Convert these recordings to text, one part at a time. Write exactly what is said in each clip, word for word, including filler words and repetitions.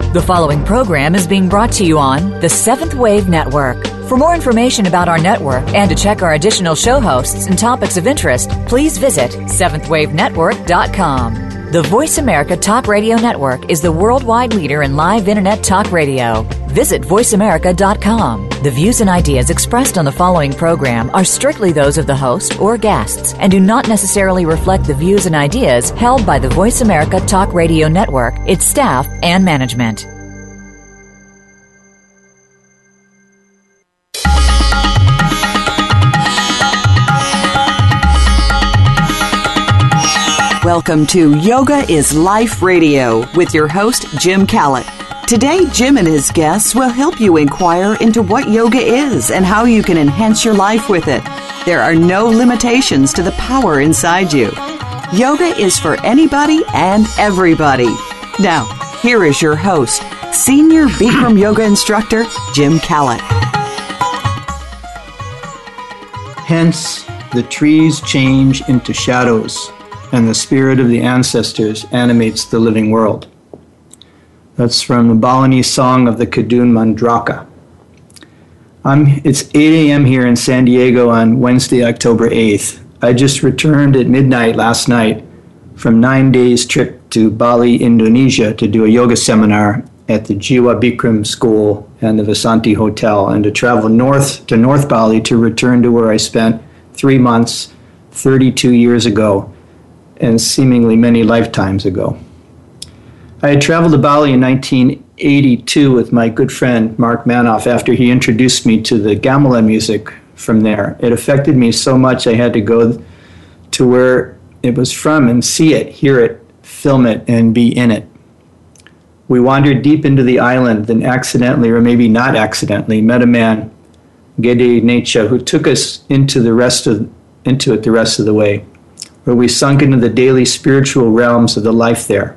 The following program is being brought to you on the Seventh Wave Network. For more information about our network and to check our additional show hosts and topics of interest, please visit seventh wave network dot com. The Voice America Talk Radio Network is the worldwide leader in live Internet talk radio. Visit voice america dot com. The views and ideas expressed on the following program are strictly those of the host or guests and do not necessarily reflect the views and ideas held by the Voice America Talk Radio Network, its staff, and management. Welcome to Yoga is Life Radio with your host, Jim Callett. Today, Jim and his guests will help you inquire into what yoga is and how you can enhance your life with it. There are no limitations to the power inside you. Yoga is for anybody and everybody. Now, here is your host, Senior Bikram Yoga Instructor, Jim Callett. Hence, the trees change into shadows, and the spirit of the ancestors animates the living world. That's from the Balinese song of the Kadun Mandraka. I'm, it's eight a.m. here in San Diego on Wednesday, October eighth. I just returned at midnight last night from nine days trip to Bali, Indonesia to do a yoga seminar at the Jiwa Bikram School and the Vasanti Hotel, and to travel north to North Bali to return to where I spent three months thirty-two years ago, and seemingly many lifetimes ago. I had traveled to Bali in nineteen eighty-two with my good friend Mark Manoff after he introduced me to the gamelan music from there. It affected me so much I had to go to where it was from and see it, hear it, film it, and be in it. We wandered deep into the island, then accidentally, or maybe not accidentally, met a man, Gede Necha, who took us into the rest of into it the rest of the way, where we sunk into the daily spiritual realms of the life there.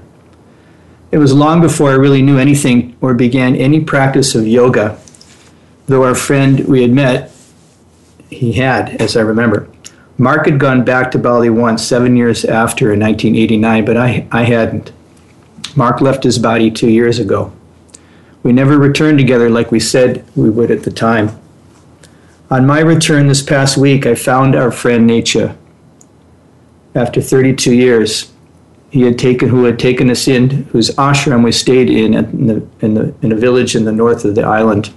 It was long before I really knew anything or began any practice of yoga, though our friend we had met, he had, as I remember. Mark had gone back to Bali once, seven years after in nineteen eighty-nine, but I, I hadn't. Mark left his body two years ago. We never returned together like we said we would at the time. On my return this past week, I found our friend Necha. After thirty-two years, he had taken, who had taken us in, whose ashram we stayed in in, the, in, the, in a village in the north of the island.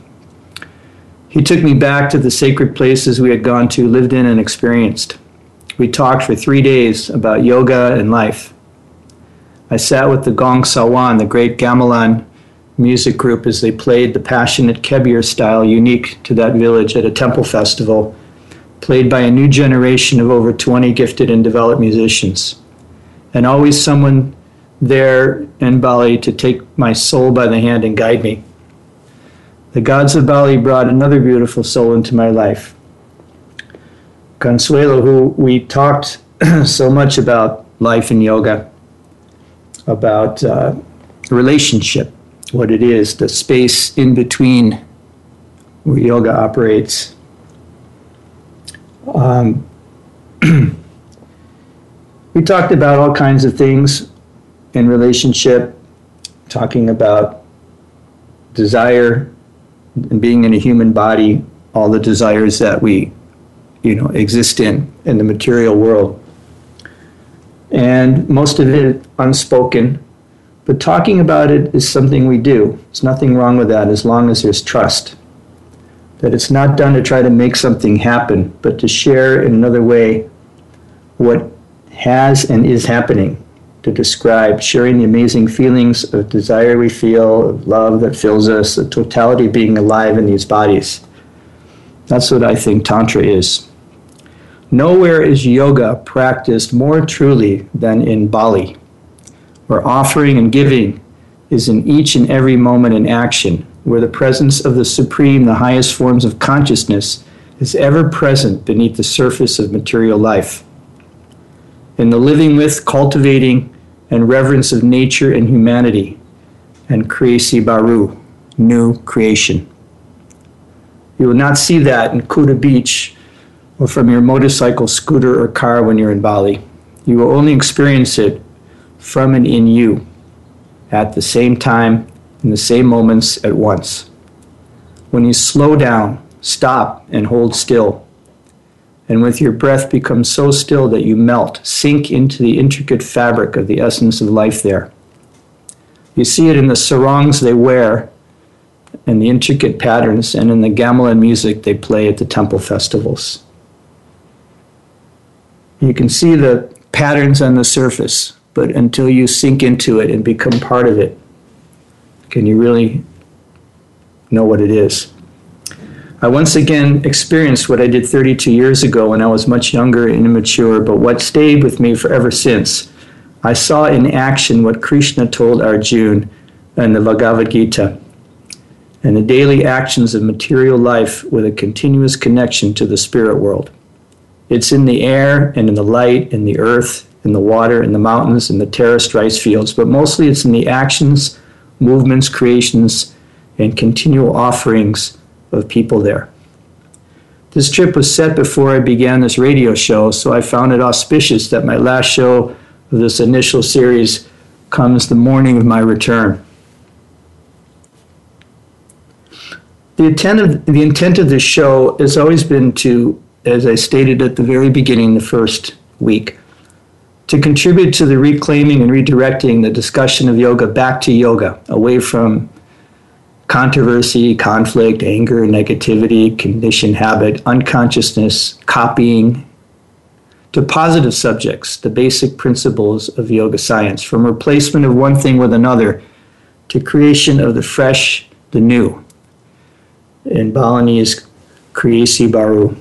He took me back to the sacred places we had gone to, lived in, and experienced. We talked for three days about yoga and life. I sat with the Gong Sawan, the great gamelan music group, as they played the passionate Kebir style unique to that village at a temple festival, played by a new generation of over twenty gifted and developed musicians. And always someone there in Bali to take my soul by the hand and guide me. The gods of Bali brought another beautiful soul into my life, Consuelo, who we talked so much about life and yoga, about uh, relationship, what it is, the space in between where yoga operates. Um, we talked about all kinds of things in relationship, talking about desire and being in a human body, all the desires that we, you know, exist in, in the material world. And most of it unspoken, but talking about it is something we do. There's nothing wrong with that as long as there's trust. That it's not done to try to make something happen, but to share in another way what has and is happening, to describe, sharing the amazing feelings of desire we feel, of love that fills us, the totality of being alive in these bodies. That's what I think Tantra is. Nowhere is yoga practiced more truly than in Bali, where offering and giving is in each and every moment in action, where the presence of the Supreme, the highest forms of consciousness, is ever present beneath the surface of material life. In the living with, cultivating, and reverence of nature and humanity, and Kriyasi Baru, new creation. You will not see that in Kuta Beach or from your motorcycle, scooter, or car when you're in Bali. You will only experience it from and in you at the same time in the same moments at once. When you slow down, stop, and hold still, and with your breath become so still that you melt, sink into the intricate fabric of the essence of life there. You see it in the sarongs they wear, and the intricate patterns, and in the gamelan music they play at the temple festivals. You can see the patterns on the surface, but until you sink into it and become part of it, can you really know what it is? I once again experienced what I did thirty-two years ago when I was much younger and immature, but what stayed with me forever since. I saw in action what Krishna told Arjuna in the Bhagavad Gita, and the daily actions of material life with a continuous connection to the spirit world. It's in the air and in the light, in the earth, in the water, in the mountains, in the terraced rice fields, but mostly it's in the actions, movements, creations, and continual offerings of people there. This trip was set before I began this radio show, so I found it auspicious that my last show of this initial series comes the morning of my return. The intent of, the intent of this show has always been to, as I stated at the very beginning, the first week, to contribute to the reclaiming and redirecting the discussion of yoga back to yoga, away from controversy, conflict, anger, negativity, conditioned habit, unconsciousness, copying, to positive subjects, the basic principles of yoga science, from replacement of one thing with another to creation of the fresh, the new. In Balinese, Kriyasi Baru.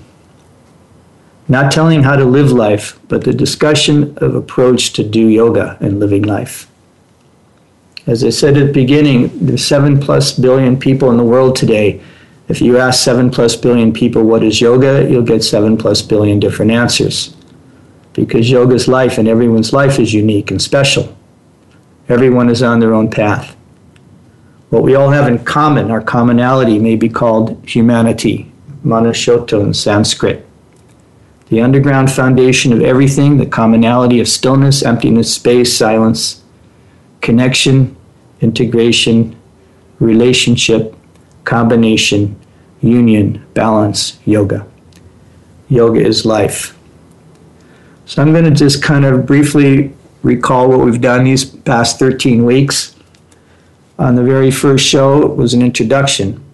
Not telling how to live life, but the discussion of approach to do yoga and living life. As I said at the beginning, there's seven plus billion people in the world today. If you ask seven plus billion people what is yoga, you'll get seven plus billion different answers. Because yoga's life and everyone's life is unique and special. Everyone is on their own path. What we all have in common, our commonality, may be called humanity, Manushoto in Sanskrit. The underground foundation of everything, the commonality of stillness, emptiness, space, silence, connection, integration, relationship, combination, union, balance, yoga. Yoga is life. So I'm going to just kind of briefly recall what we've done these past thirteen weeks. On the very first show was an introduction.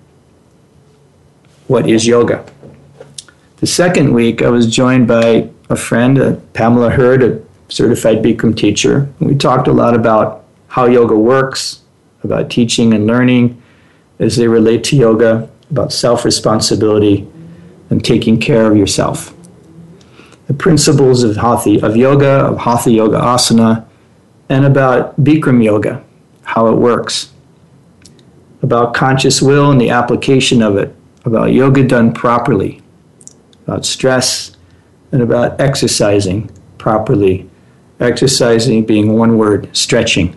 What is yoga? The second week, I was joined by a friend, uh, Pamela Hurd, a certified Bikram teacher. We talked a lot about how yoga works, about teaching and learning as they relate to yoga, about self-responsibility and taking care of yourself. The principles of hatha, of yoga, of hatha yoga asana, and about Bikram yoga, how it works, about conscious will and the application of it, about yoga done properly, about stress, and about exercising properly. Exercising being one word, stretching.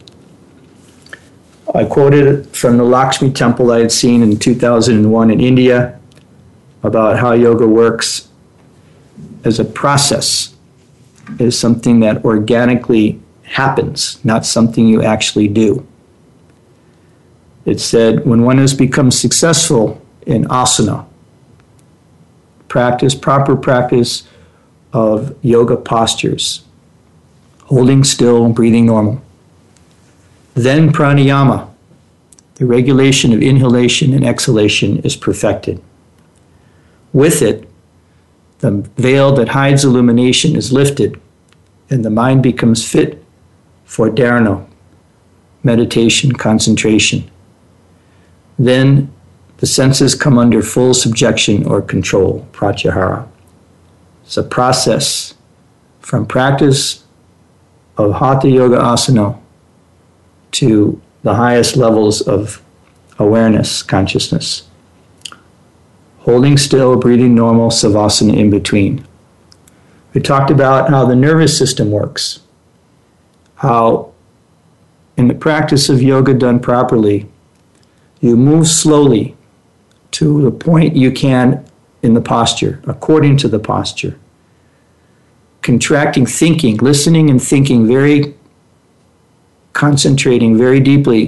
I quoted from the Lakshmi temple I had seen in two thousand one in India about how yoga works as a process, as something that organically happens, not something you actually do. It said, when one has become successful in asana, practice, proper practice of yoga postures, holding still, breathing normal, then pranayama, the regulation of inhalation and exhalation, is perfected. With it, the veil that hides illumination is lifted, and the mind becomes fit for dharana, meditation, concentration. Then the senses come under full subjection or control, pratyahara. It's a process from practice of hatha yoga asana to the highest levels of awareness, consciousness. Holding still, breathing normal, savasana in between. We talked about how the nervous system works, how in the practice of yoga done properly, you move slowly to the point you can in the posture, according to the posture. Contracting, thinking, listening and thinking very, concentrating very deeply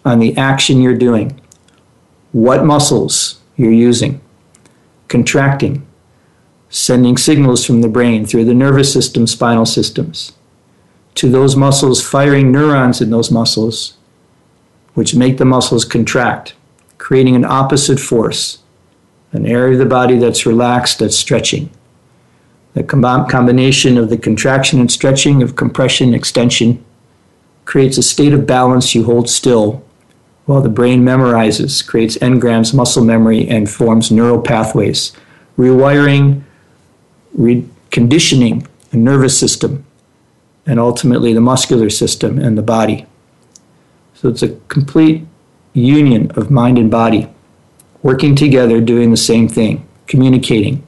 on the action you're doing, what muscles you're using, contracting, sending signals from the brain through the nervous system, spinal systems, to those muscles firing neurons in those muscles, which make the muscles contract, creating an opposite force, an area of the body that's relaxed, that's stretching. The com- combination of the contraction and stretching, of compression, extension, creates a state of balance. You hold still while the brain memorizes, creates engrams, muscle memory, and forms neural pathways, rewiring, reconditioning the nervous system, and ultimately the muscular system and the body. So it's a complete union of mind and body, working together, doing the same thing, communicating.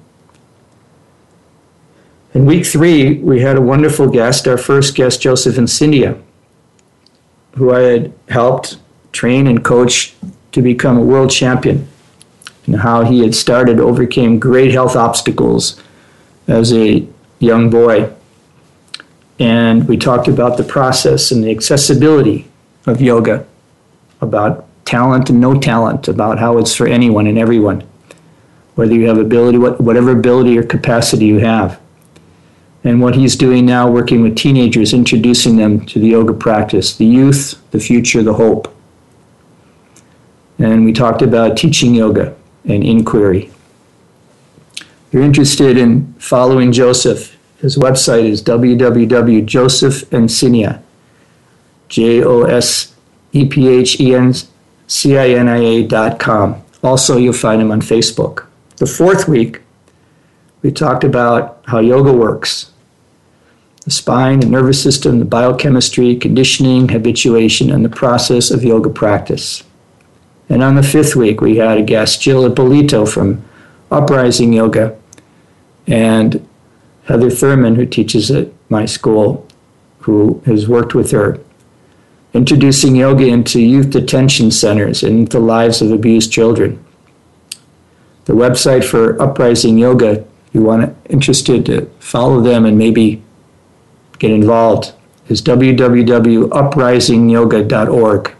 In week three, we had a wonderful guest, our first guest, Joseph Incindia, who I had helped train and coach to become a world champion, and how he had started, overcame great health obstacles as a young boy. And we talked about the process and the accessibility of yoga, about talent and no talent, about how it's for anyone and everyone, whether you have ability, whatever ability or capacity you have. And what he's doing now, working with teenagers, introducing them to the yoga practice, the youth, the future, the hope. And we talked about teaching yoga and inquiry. If you're interested in following Joseph, his website is w w w dot joseph incindia, J O S E P H E N C I N I A dot com. Also, you'll find him on Facebook. The fourth week, we talked about how yoga works. The spine, the nervous system, the biochemistry, conditioning, habituation, and the process of yoga practice. And on the fifth week, we had a guest, Jill Ippolito from Uprising Yoga, and Heather Thurman, who teaches at my school, who has worked with her, introducing yoga into youth detention centers and into the lives of abused children. The website for Uprising Yoga, if you want to, interested to follow them and maybe get involved, is w w w dot uprising yoga dot org.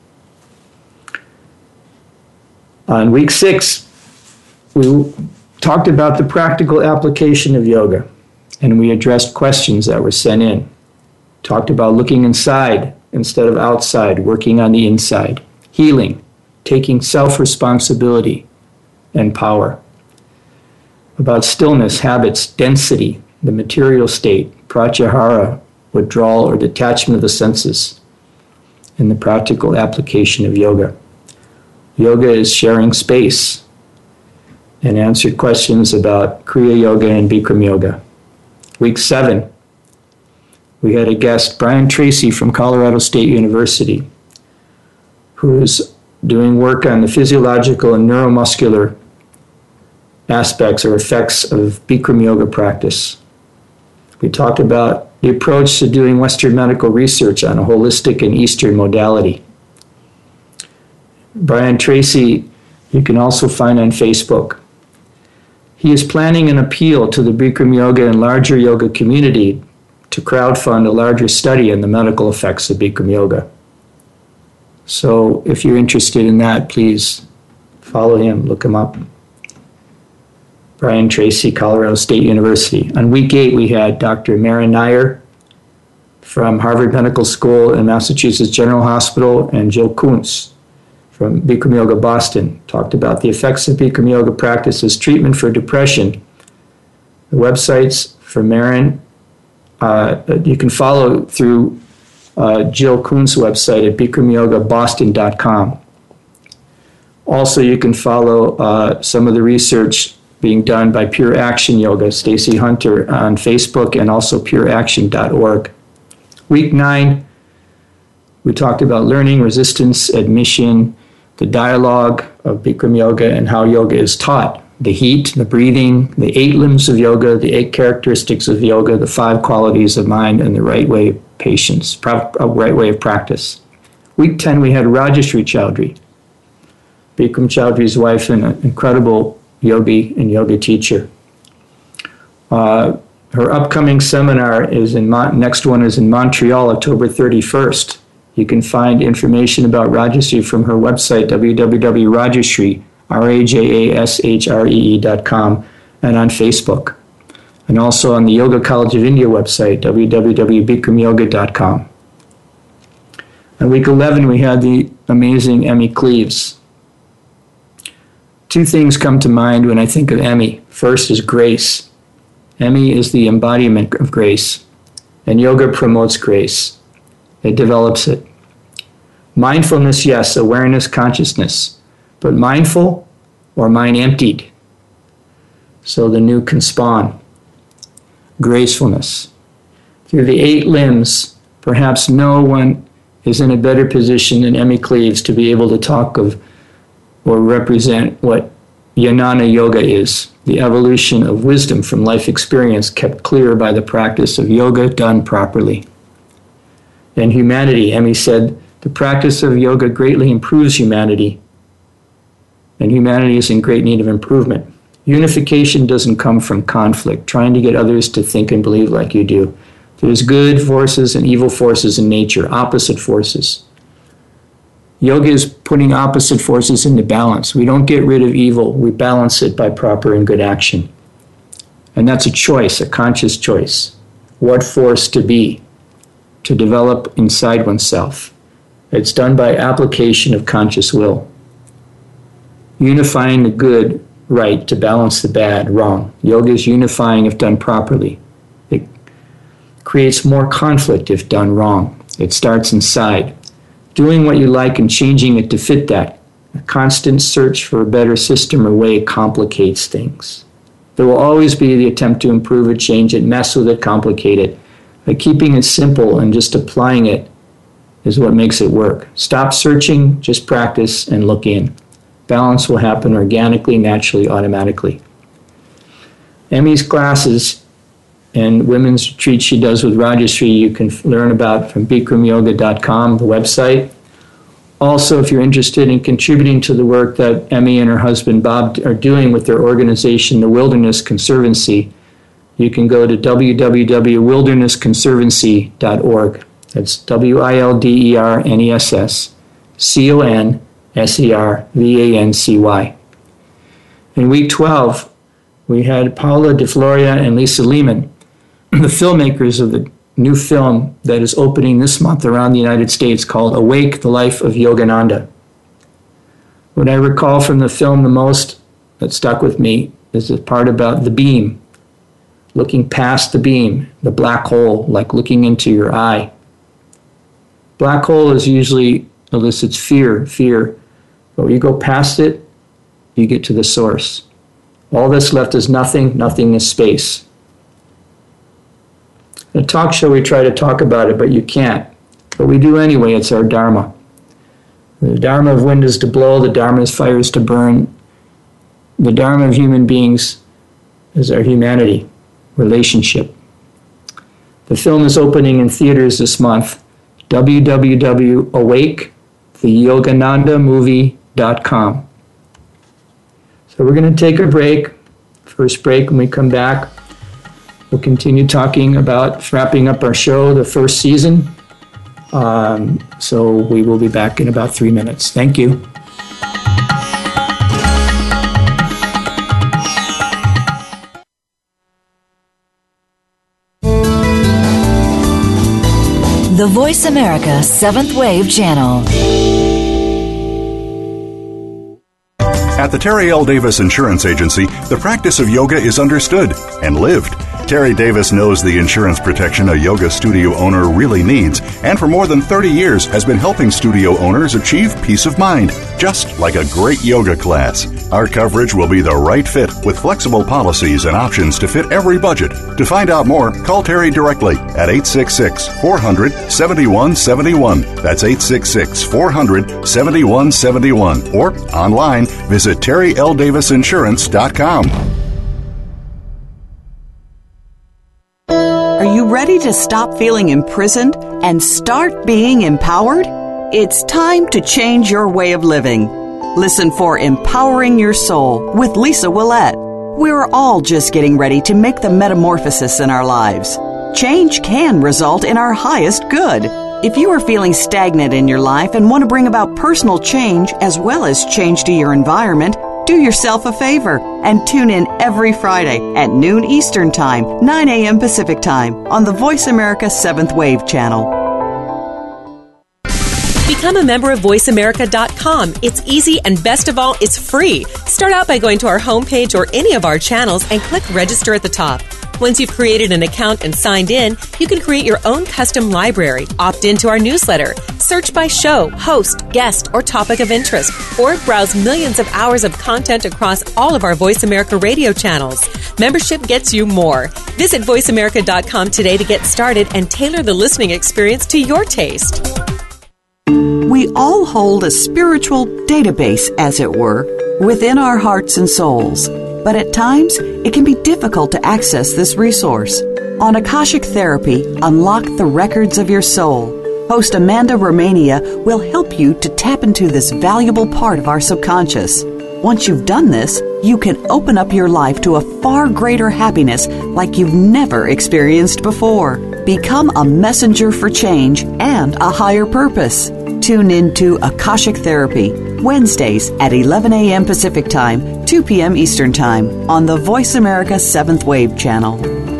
On week six, we talked about the practical application of yoga, and we addressed questions that were sent in. Talked about looking inside instead of outside, working on the inside, healing, taking self-responsibility and power. About stillness, habits, density, the material state, pratyahara, withdrawal or detachment of the senses, and the practical application of yoga. Yoga is sharing space, and answered questions about Kriya Yoga and Bikram Yoga. Week seven, we had a guest, Brian Tracy from Colorado State University, who's doing work on the physiological and neuromuscular aspects or effects of Bikram Yoga practice. We talked about the approach to doing Western medical research on a holistic and Eastern modality. Brian Tracy, you can also find on Facebook. He is planning an appeal to the Bikram Yoga and larger yoga community to crowdfund a larger study on the medical effects of Bikram Yoga. So if you're interested in that, please follow him, look him up. Brian Tracy, Colorado State University. On week eight, we had Doctor Maren Nair from Harvard Medical School and Massachusetts General Hospital, and Jill Kuntz from Bikram Yoga Boston. Talked about the effects of Bikram Yoga practice as treatment for depression. The websites for Maren, uh, you can follow through uh, Jill Kuntz's website at bikram yoga boston dot com. Also, you can follow uh, some of the research being done by Pure Action Yoga, Stacy Hunter, on Facebook, and also pure action dot org. Week nine, we talked about learning, resistance, admission, the dialogue of Bikram Yoga and how yoga is taught, the heat, the breathing, the eight limbs of yoga, the eight characteristics of yoga, the five qualities of mind, and the right way of patience, a right way of practice. Week ten, we had Rajeshri Chowdhury, Bikram Chowdhury's wife and an incredible yogi and yoga teacher. Uh, her upcoming seminar is in Mon- next one is in Montreal, October thirty-first, You can find information about Rajashree from her website, w w w dot rajashree, R A J A S H R E E dot com, and on Facebook. And also on the Yoga College of India website, w w w dot bikram yoga dot com. On week eleven, we had the amazing Emmy Cleaves. Two things come to mind when I think of Emmy. First is grace. Emmy is the embodiment of grace, and yoga promotes grace. It develops it. Mindfulness, yes, awareness, consciousness, but mindful or mind emptied. So the new can spawn. Gracefulness. Through the eight limbs, perhaps no one is in a better position than Emmy Cleaves to be able to talk of or represent what Jnana Yoga is, the evolution of wisdom from life experience kept clear by the practice of yoga done properly. And humanity, Emmy said, the practice of yoga greatly improves humanity, and humanity is in great need of improvement. Unification doesn't come from conflict, trying to get others to think and believe like you do. There's good forces and evil forces in nature, opposite forces. Yoga is putting opposite forces into balance. We don't get rid of evil, we balance it by proper and good action. And that's a choice, a conscious choice. What force to be, to develop inside oneself. It's done by application of conscious will. Unifying the good, right, to balance the bad, wrong. Yoga is unifying if done properly. It creates more conflict if done wrong. It starts inside. Doing what you like and changing it to fit that. A constant search for a better system or way complicates things. There will always be the attempt to improve it, change it, mess with it, complicate it. But keeping it simple and just applying it is what makes it work. Stop searching, just practice and look in. Balance will happen organically, naturally, automatically. Emmy's classes and women's retreats she does with Rajashree you can learn about from bikram yoga dot com, the website. Also, if you're interested in contributing to the work that Emmy and her husband Bob are doing with their organization, the Wilderness Conservancy, you can go to w w w dot wilderness conservancy dot org. That's W I L D E R N E S S C O N S E R V A N C Y. In week twelve, we had Paula DeFloria and Lisa Lehman, the filmmakers of the new film that is opening this month around the United States called Awake, the Life of Yogananda. What I recall from the film the most that stuck with me is the part about the beam, looking past the beam, the black hole, like looking into your eye. Black hole is usually elicits fear, fear. But when you go past it, you get to the source. All that's left is nothing, nothing is space. In a talk show, we try to talk about it, but you can't. But we do anyway, it's our dharma. The dharma of wind is to blow, the dharma of fire is to burn. The dharma of human beings is our humanity, relationship. The film is opening in theaters this month. w w w dot awake the yogananda movie dot com. So we're going to take a break. First break. When we come back, we'll continue talking about wrapping up our show, the first season. Um, so we will be back in about three minutes. Thank you. The Voice America Seventh Wave Channel. At the Terry L. Davis Insurance Agency, the practice of yoga is understood and lived. Terry Davis knows the insurance protection a yoga studio owner really needs, and for more than thirty years has been helping studio owners achieve peace of mind, just like a great yoga class. Our coverage will be the right fit with flexible policies and options to fit every budget. To find out more, call Terry directly at eight six six, four hundred, seven one seven one. That's eight six six, four hundred, seven one seven one. Or online, visit terry l davis insurance dot com. Are you ready to stop feeling imprisoned and start being empowered? It's time to change your way of living. Listen for Empowering Your Soul with Lisa Willette. We're all just getting ready to make the metamorphosis in our lives. Change can result in our highest good. If you are feeling stagnant in your life and want to bring about personal change as well as change to your environment, do yourself a favor and tune in every Friday at noon Eastern Time, nine a.m. Pacific Time on the Voice America seventh Wave channel. Become a member of voice america dot com. It's easy, and best of all, it's free. Start out by going to our homepage or any of our channels and click register at the top. Once you've created an account and signed in, you can create your own custom library, opt into our newsletter, search by show, host, guest, or topic of interest, or browse millions of hours of content across all of our Voice America radio channels. Membership gets you more. Visit voice america dot com today to get started and tailor the listening experience to your taste. We all hold a spiritual database, as it were, within our hearts and souls. But at times, it can be difficult to access this resource. On Akashic Therapy, Unlock the Records of Your Soul, host Amanda Romania will help you to tap into this valuable part of our subconscious. Once you've done this, you can open up your life to a far greater happiness like you've never experienced before. Become a messenger for change and a higher purpose. Tune in to Akashic Therapy, Wednesdays at eleven a.m. Pacific Time, two p.m. Eastern Time on the Voice America seventh Wave channel.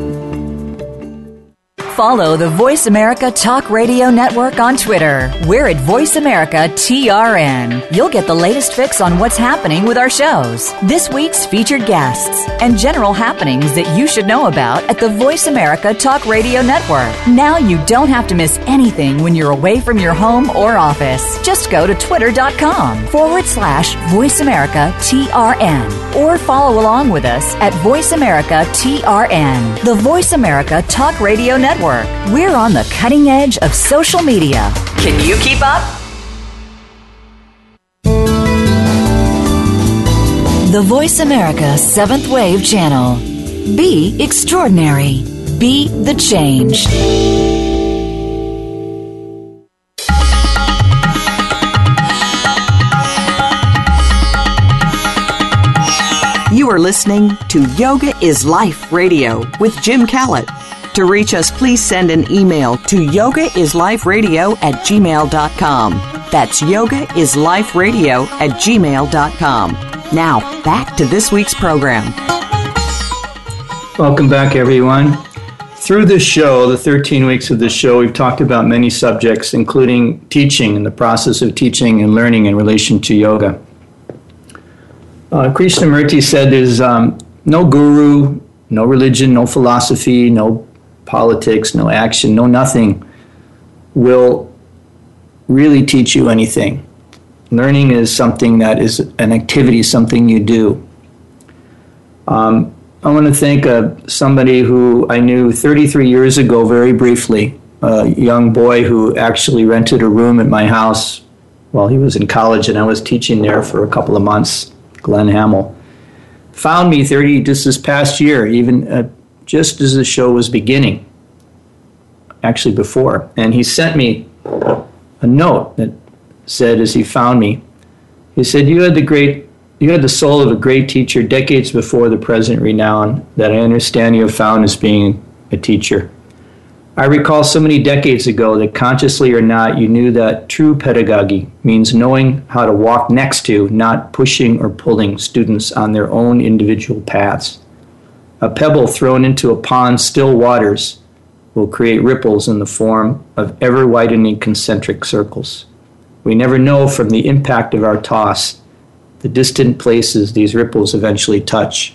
Follow the Voice America Talk Radio Network on Twitter. We're at Voice America T R N. You'll get the latest fix on what's happening with our shows, this week's featured guests, and general happenings that you should know about at the Voice America Talk Radio Network. Now you don't have to miss anything when you're away from your home or office. Just go to twitter.com forward slash Voice America T R N or follow along with us at Voice America T R N, the Voice America Talk Radio Network. We're on the cutting edge of social media. Can you keep up? The Voice America seventh Wave channel. Be extraordinary. Be the change. You are listening to Yoga is Life Radio with Jim Callett. To reach us, please send an email to yogaisLiferadio at gmail dot com. That's yogaisLiferadio at gmail dot com. Now, back to this week's program. Welcome back, everyone. Through this show, the thirteen weeks of this show, we've talked about many subjects, including teaching and the process of teaching and learning in relation to yoga. Uh, Krishnamurti said there's um, no guru, no religion, no philosophy, no politics, no action, no nothing will really teach you anything. Learning is something that is an activity, something you do. Um, I want to thank uh, somebody who I knew thirty-three years ago, very briefly, a young boy who actually rented a room at my house while he was in college, and I was teaching there for a couple of months, Glenn Hamill. Found me thirty just this past year, even uh, just as the show was beginning, actually before. And he sent me a note that said, as he found me, he said, you had the great, you had the soul of a great teacher decades before the present renown that I understand you have found as being a teacher. I recall so many decades ago that consciously or not, you knew that true pedagogy means knowing how to walk next to, not pushing or pulling students on their own individual paths. A pebble thrown into a pond's still waters will create ripples in the form of ever-widening concentric circles. We never know from the impact of our toss the distant places these ripples eventually touch.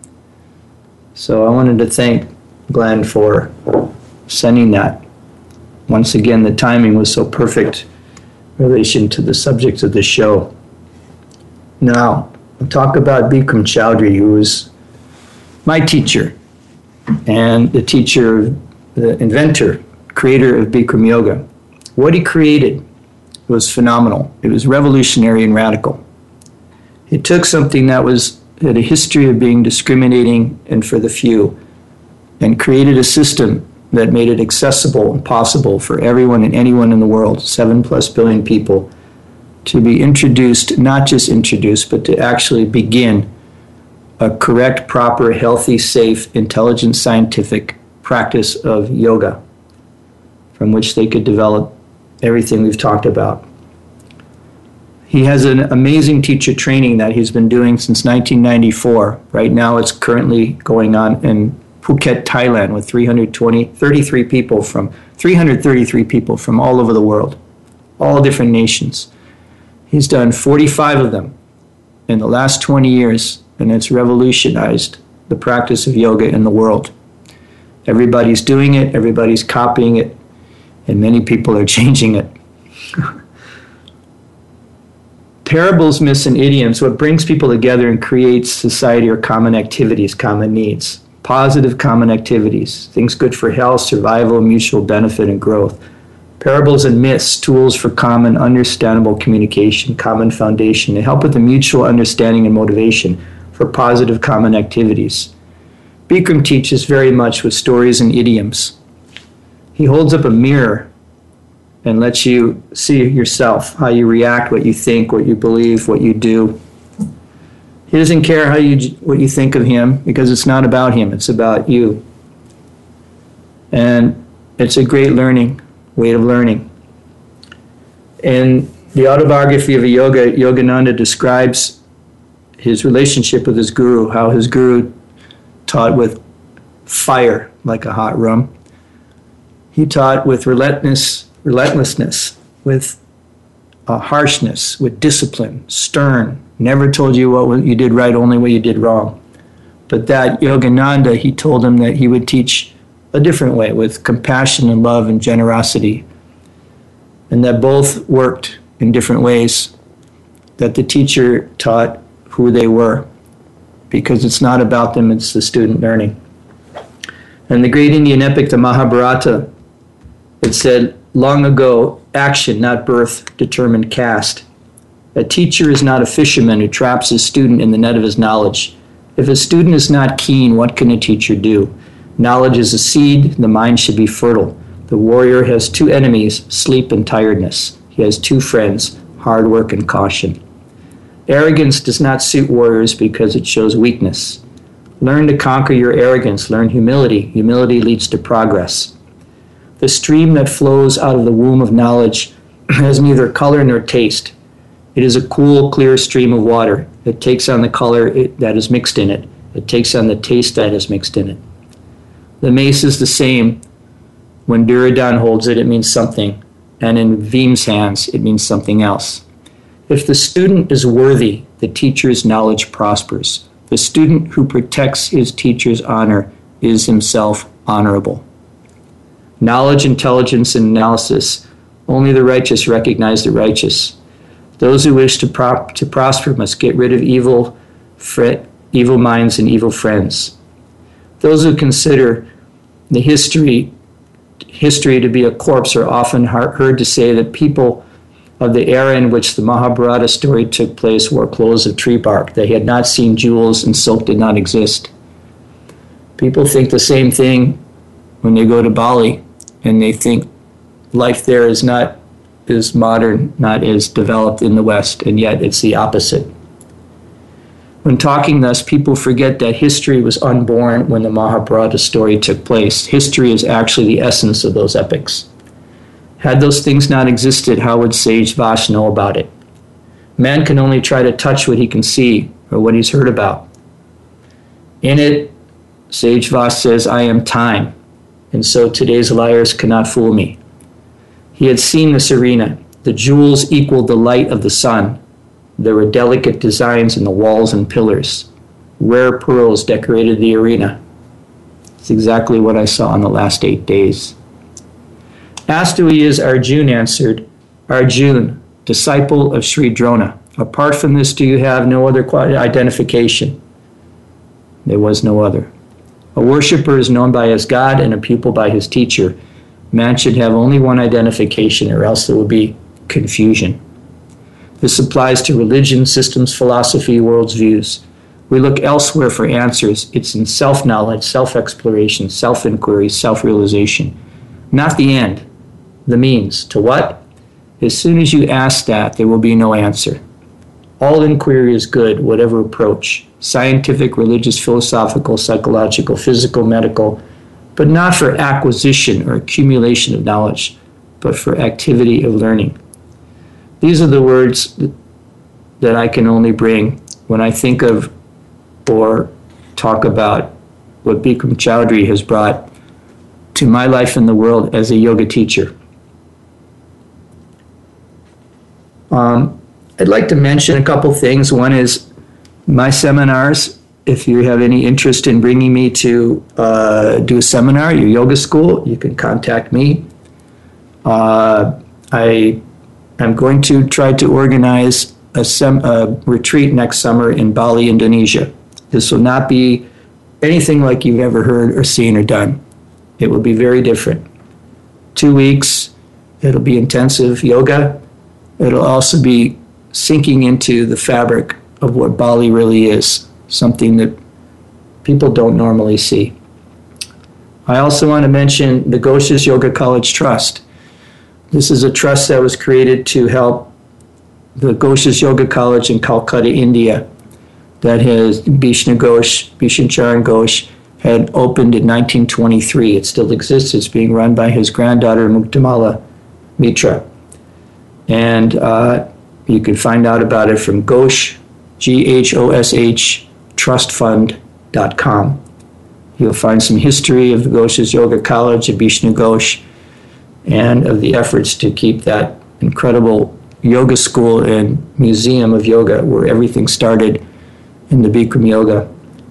So I wanted to thank Glenn for sending that. Once again, the timing was so perfect in relation to the subject of the show. Now, I'll talk about Bikram Choudhury, who was my teacher and the teacher, the inventor, creator of Bikram Yoga. What he created was phenomenal. It was revolutionary and radical. He took something that was had a history of being discriminating and for the few, and created a system that made it accessible and possible for everyone and anyone in the world, seven plus billion people, to be introduced, not just introduced, but to actually begin a correct, proper, healthy, safe, intelligent, scientific practice of yoga, from which they could develop everything we've talked about. He has an amazing teacher training that he's been doing since nineteen ninety-four. Right now it's currently going on in Phuket, Thailand, with three hundred twenty, thirty-three people from, three hundred thirty-three people from all over the world, all different nations. He's done forty-five of them in the last twenty years, and it's revolutionized the practice of yoga in the world. Everybody's doing it, everybody's copying it, and many people are changing it. Parables, myths, and idioms, what brings people together and creates society are common activities, common needs. Positive common activities, things good for health, survival, mutual benefit, and growth. Parables and myths, tools for common, understandable communication, common foundation. They help with the mutual understanding and motivation for positive common activities. Bikram teaches very much with stories and idioms. He holds up a mirror and lets you see yourself, how you react, what you think, what you believe, what you do. He doesn't care how you, what you think of him, because it's not about him, it's about you. And it's a great learning, way of learning. In the autobiography of a yoga, Yogananda describes his relationship with his guru, how his guru taught with fire, like a hot room. He taught with relentless, relentlessness, with uh, harshness, with discipline, stern, never told you what you did right, only what you did wrong. But that Yogananda, he told him that he would teach a different way, with compassion and love and generosity. And that both worked in different ways, that the teacher taught who they were, because it's not about them, it's the student learning. And the great Indian epic, the Mahabharata, it said, long ago, action, not birth, determined caste. A teacher is not a fisherman who traps his student in the net of his knowledge. If a student is not keen, what can a teacher do? Knowledge is a seed, the mind should be fertile. The warrior has two enemies, sleep and tiredness. He has two friends, hard work and caution. Arrogance does not suit warriors because it shows weakness. Learn to conquer your arrogance, learn humility. Humility leads to progress. The stream that flows out of the womb of knowledge has neither color nor taste. It is a cool, clear stream of water. It takes on the color it, that is mixed in it. It takes on the taste that is mixed in it. The mace is the same. When Duryodhana holds it, it means something. And in Bhim's hands, it means something else. If the student is worthy, the teacher's knowledge prospers. The student who protects his teacher's honor is himself honorable. Knowledge, intelligence, and analysis. Only the righteous recognize the righteous. Those who wish to, prop, to prosper must get rid of evil, fret, evil minds and evil friends. Those who consider the history, history to be a corpse are often heard to say that people of the era in which the Mahabharata story took place wore clothes of tree bark. They had not seen jewels and silk did not exist. People think the same thing when they go to Bali, and they think life there is not as modern, not as developed in the West, and yet it's the opposite. When talking thus, people forget that history was unborn when the Mahabharata story took place. History is actually the essence of those epics. Had those things not existed, how would Sage Vash know about it? Man can only try to touch what he can see or what he's heard about. In it, Sage Vash says, I am time, and so today's liars cannot fool me. He had seen this arena. The jewels equaled the light of the sun. There were delicate designs in the walls and pillars. Rare pearls decorated the arena. It's exactly what I saw in the last eight days. Asked who he is, Arjun answered, Arjun, disciple of Sri Drona. Apart from this, do you have no other identification? There was no other. A worshipper is known by his God and a pupil by his teacher. Man should have only one identification, or else there will be confusion. This applies to religion, systems, philosophy, world's views. We look elsewhere for answers. It's in self-knowledge, self-exploration, self-inquiry, self-realization. Not the end, the means. To what? As soon as you ask that, there will be no answer. All inquiry is good, whatever approach. Scientific, religious, philosophical, psychological, physical, medical, but not for acquisition or accumulation of knowledge, but for activity of learning. These are the words that I can only bring when I think of or talk about what Bikram Choudhury has brought to my life in the world as a yoga teacher. Um, I'd like to mention a couple things. One is my seminars. If you have any interest in bringing me to uh, do a seminar, your yoga school, you can contact me. Uh, I am going to try to organize a, sem- a retreat next summer in Bali, Indonesia. This will not be anything like you've ever heard or seen or done. It will be very different. Two weeks, it'll be intensive yoga. It'll also be sinking into the fabric of what Bali really is, something that people don't normally see. I also want to mention the Ghosh's Yoga College Trust. This is a trust that was created to help the Ghosh's Yoga College in Calcutta, India, that has Bhishna Ghosh, Bhishna Charan Ghosh, had opened in nineteen twenty-three. It still exists. It's being run by his granddaughter, Muktamala Mitra. And uh, you can find out about it from Ghosh, G H O S H, trust fund dot com. You'll find some history of the Ghosh's Yoga College of Bhishna Ghosh and of the efforts to keep that incredible yoga school and museum of yoga where everything started in the Bikram Yoga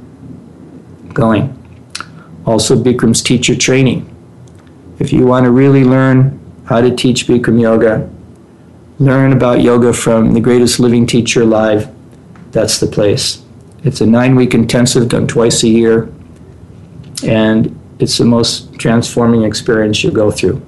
going. Also, Bikram's teacher training. If you want to really learn how to teach Bikram Yoga, learn about yoga from the greatest living teacher alive, that's the place. It's a nine-week intensive done twice a year, and it's the most transforming experience you'll go through.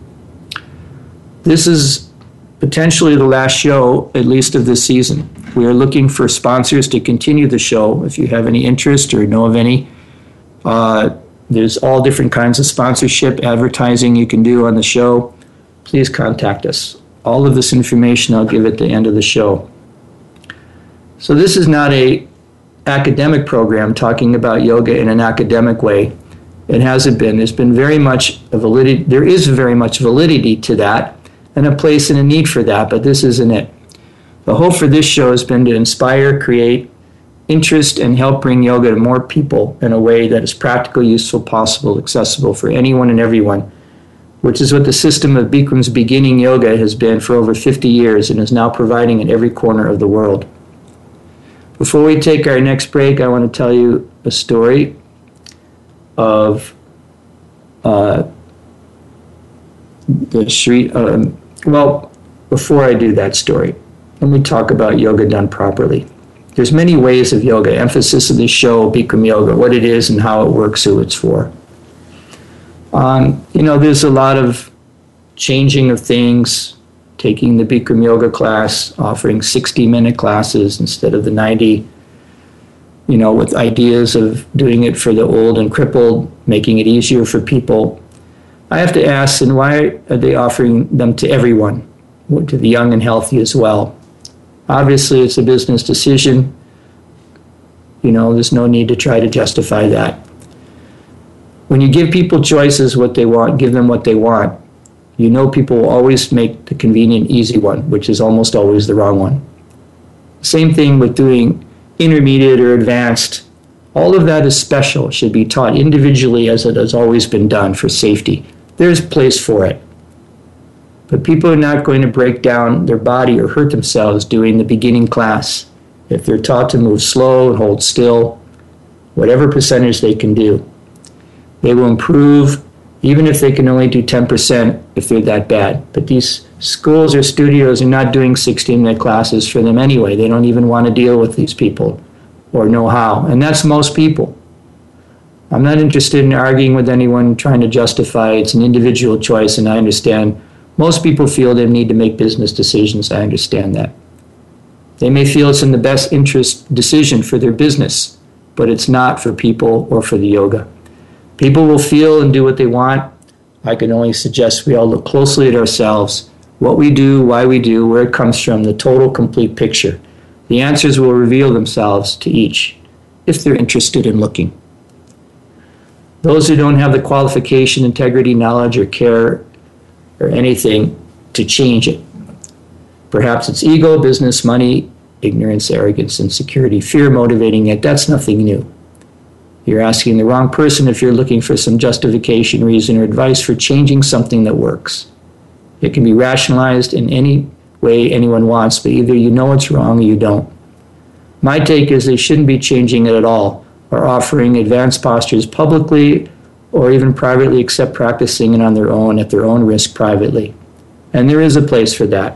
This is potentially the last show, at least of this season. We are looking for sponsors to continue the show. If you have any interest or know of any, uh, there's all different kinds of sponsorship, advertising you can do on the show. Please contact us. All of this information I'll give at the end of the show. So this is not a academic program talking about yoga in an academic way. It hasn't been. There's been very much a validity, there is very much validity to that and a place and a need for that, but this isn't it. The hope for this show has been to inspire, create interest, and help bring yoga to more people in a way that is practical, useful, possible, accessible for anyone and everyone, which is what the system of Bikram's beginning yoga has been for over fifty years and is now providing in every corner of the world. Before we take our next break, I want to tell you a story of uh, the Sri. Um, well, before I do that story, let me talk about yoga done properly. There's many ways of yoga. Emphasis of this show, Bikram Yoga, what it is and how it works, who it's for. Um, you know, there's a lot of changing of things, taking the Bikram Yoga class, offering sixty-minute classes instead of the ninety, you know, with ideas of doing it for the old and crippled, making it easier for people. I have to ask, and why are they offering them to everyone, to the young and healthy as well? Obviously, it's a business decision. You know, there's no need to try to justify that. When you give people choices, what they want, give them what they want, you know people will always make the convenient, easy one, which is almost always the wrong one. Same thing with doing intermediate or advanced. All of that is special, should be taught individually as it has always been done for safety. There's place for it. But people are not going to break down their body or hurt themselves doing the beginning class if they're taught to move slow and hold still, whatever percentage they can do. They will improve even if they can only do ten percent if they're that bad. But these schools or studios are not doing sixteen-minute classes for them anyway. They don't even want to deal with these people or know how. And that's most people. I'm not interested in arguing with anyone trying to justify it's an individual choice, and I understand most people feel they need to make business decisions. I understand that. They may feel it's in the best interest decision for their business, but it's not for people or for the yoga. People will feel and do what they want. I can only suggest we all look closely at ourselves, what we do, why we do, where it comes from, the total, complete picture. The answers will reveal themselves to each, if they're interested in looking. Those who don't have the qualification, integrity, knowledge, or care, or anything, to change it. Perhaps it's ego, business, money, ignorance, arrogance, insecurity, fear motivating it. That's nothing new. You're asking the wrong person if you're looking for some justification, reason, or advice for changing something that works. It can be rationalized in any way anyone wants, but either you know it's wrong or you don't. My take is they shouldn't be changing it at all, or offering advanced postures publicly or even privately, except practicing it on their own at their own risk privately. And there is a place for that.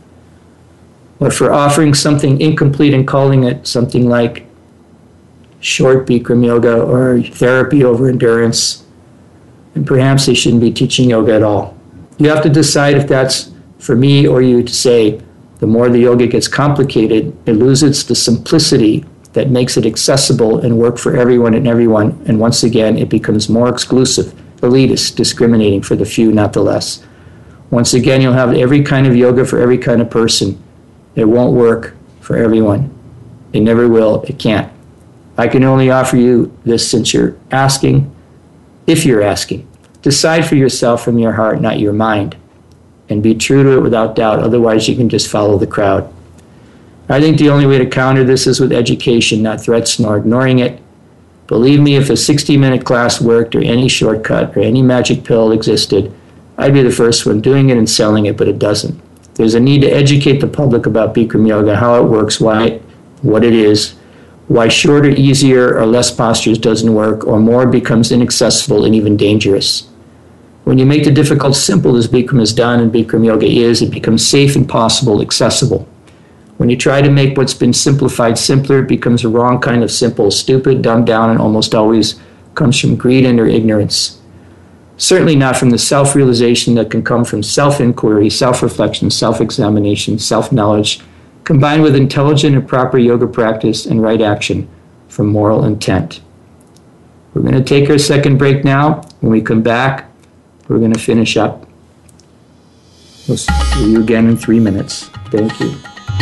But for offering something incomplete and calling it something like short Bikram yoga or therapy over endurance, and perhaps they shouldn't be teaching yoga at all. You have to decide if that's for me or you to say. The more the yoga gets complicated, it loses the simplicity that makes it accessible and work for everyone and everyone, and once again, it becomes more exclusive, elitist, discriminating for the few, not the less. Once again, you'll have every kind of yoga for every kind of person. It won't work for everyone. It never will. It can't. I can only offer you this since you're asking, if you're asking. Decide for yourself from your heart, not your mind, and be true to it without doubt. Otherwise, you can just follow the crowd. I think the only way to counter this is with education, not threats nor ignoring it. Believe me, if a sixty-minute class worked or any shortcut or any magic pill existed, I'd be the first one doing it and selling it, but it doesn't. There's a need to educate the public about Bikram yoga, how it works, why, it, what it is, why shorter, easier, or less postures doesn't work, or more becomes inaccessible and even dangerous. When you make the difficult simple, as Bikram has done and Bikram yoga is, it becomes safe and possible, accessible. When you try to make what's been simplified simpler, it becomes a wrong kind of simple, stupid, dumbed down, and almost always comes from greed and or ignorance. Certainly not from the self-realization that can come from self-inquiry, self-reflection, self-examination, self-knowledge, combined with intelligent and proper yoga practice and right action from moral intent. We're going to take our second break now. When we come back, we're going to finish up. We'll see you again in three minutes. Thank you.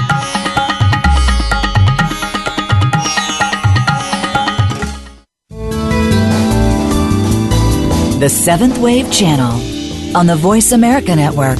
The Seventh Wave Channel on the Voice America Network.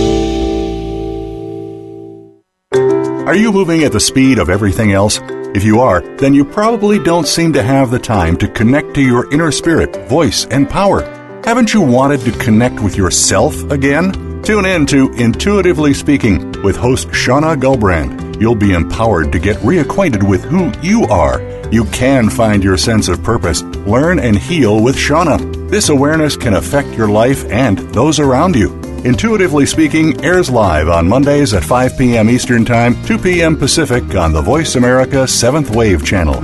Are you moving at the speed of everything else? If you are, then you probably don't seem to have the time to connect to your inner spirit, voice, and power. Haven't you wanted to connect with yourself again? Tune in to Intuitively Speaking with host Shauna Gulbrand. You'll be empowered to get reacquainted with who you are. You can find your sense of purpose, learn and heal with Shauna. This awareness can affect your life and those around you. Intuitively Speaking airs live on Mondays at five p.m. Eastern Time, two p.m. Pacific on the Voice America seventh Wave Channel.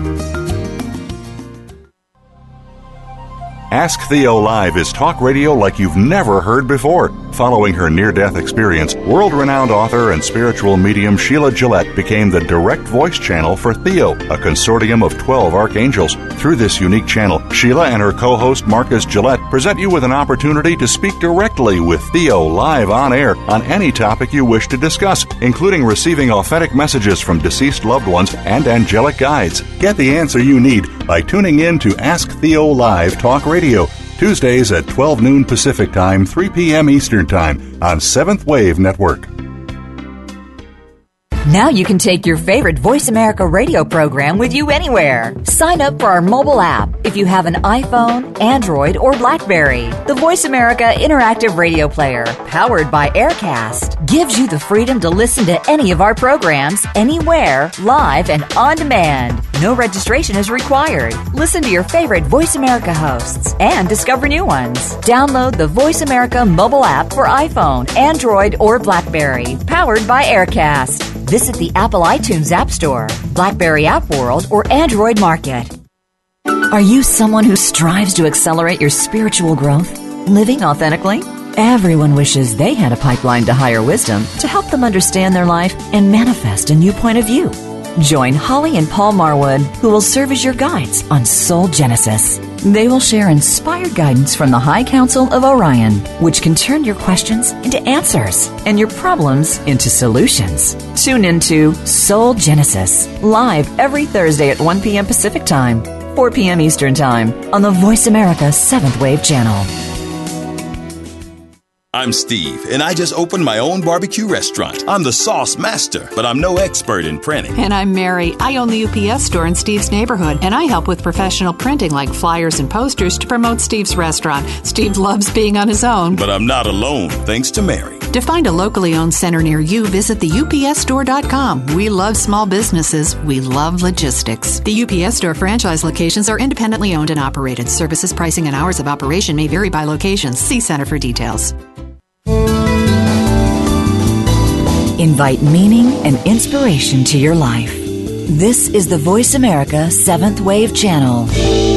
Ask Theo Live is talk radio like you've never heard before. Following her near-death experience, world-renowned author and spiritual medium Sheila Gillette became the direct voice channel for Theo, a consortium of twelve archangels. Through this unique channel, Sheila and her co-host Marcus Gillette present you with an opportunity to speak directly with Theo live on air on any topic you wish to discuss, including receiving authentic messages from deceased loved ones and angelic guides. Get the answer you need by tuning in to Ask Theo Live Talk Radio, Tuesdays at twelve noon Pacific Time, three p.m. Eastern Time on seventh Wave Network. Now you can take your favorite Voice America radio program with you anywhere. Sign up for our mobile app if you have an iPhone, Android, or BlackBerry. The Voice America Interactive Radio Player, powered by Aircast, gives you the freedom to listen to any of our programs, anywhere, live and on demand. No registration is required. Listen to your favorite Voice America hosts and discover new ones. Download the Voice America mobile app for iPhone, Android, or BlackBerry, powered by Aircast. Visit the Apple iTunes App Store, BlackBerry App World, or Android Market. Are you someone who strives to accelerate your spiritual growth, living authentically? Everyone wishes they had a pipeline to higher wisdom to help them understand their life and manifest a new point of view. Join Holly and Paul Marwood, who will serve as your guides on Soul Genesis. They will share inspired guidance from the High Council of Orion, which can turn your questions into answers and your problems into solutions. Tune into Soul Genesis, live every Thursday at one p.m. Pacific Time, four p.m. Eastern Time on the Voice America seventh Wave Channel. I'm Steve, and I just opened my own barbecue restaurant. I'm the sauce master, but I'm no expert in printing. And I'm Mary. I own the U P S store in Steve's neighborhood, and I help with professional printing like flyers and posters to promote Steve's restaurant. Steve loves being on his own. But I'm not alone, thanks to Mary. To find a locally owned center near you, visit the U P S store dot com. We love small businesses. We love logistics. The U P S Store franchise locations are independently owned and operated. Services, pricing, and hours of operation may vary by location. See Center for details. Invite meaning and inspiration to your life. This is the Voice America Seventh Wave Channel.